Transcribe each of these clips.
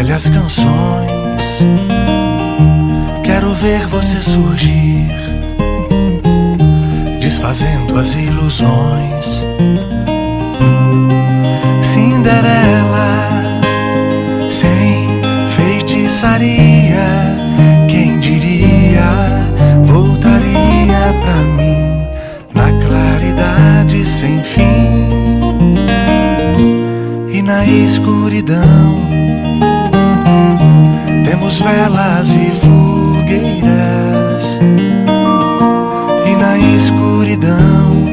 velhas canções. Quero ver você surgir, desfazendo as ilusões. Cinderela, sem feitiçaria, quem diria, voltaria pra mim na claridade sem fim. E na escuridão temos velas e fogueiras. E na escuridão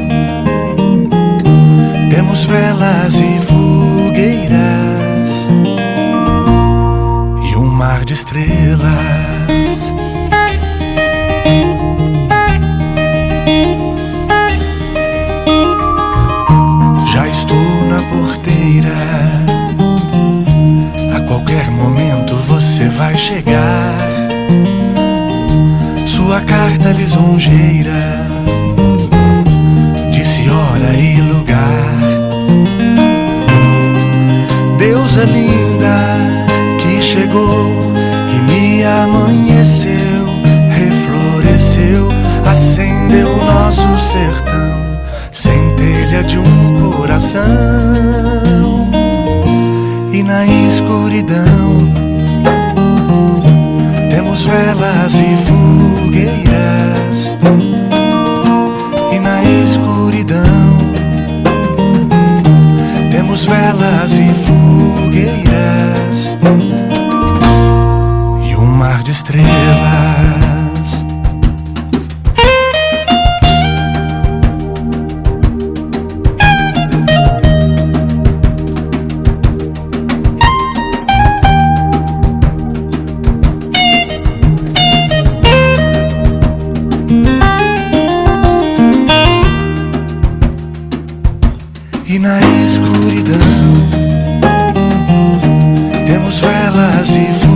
temos velas e fogueiras e um mar de estrelas. Já estou na porteira, a qualquer momento você vai chegar. Sua carta lisonjeira disse hora e lugar. Deusa linda que chegou e me amanheceu, refloresceu, acendeu nosso sertão, centelha de um coração. E na escuridão temos velas e fogueiras. E na escuridão temos velas e fogueiras e um mar de estrelas. E na escuridão temos velas e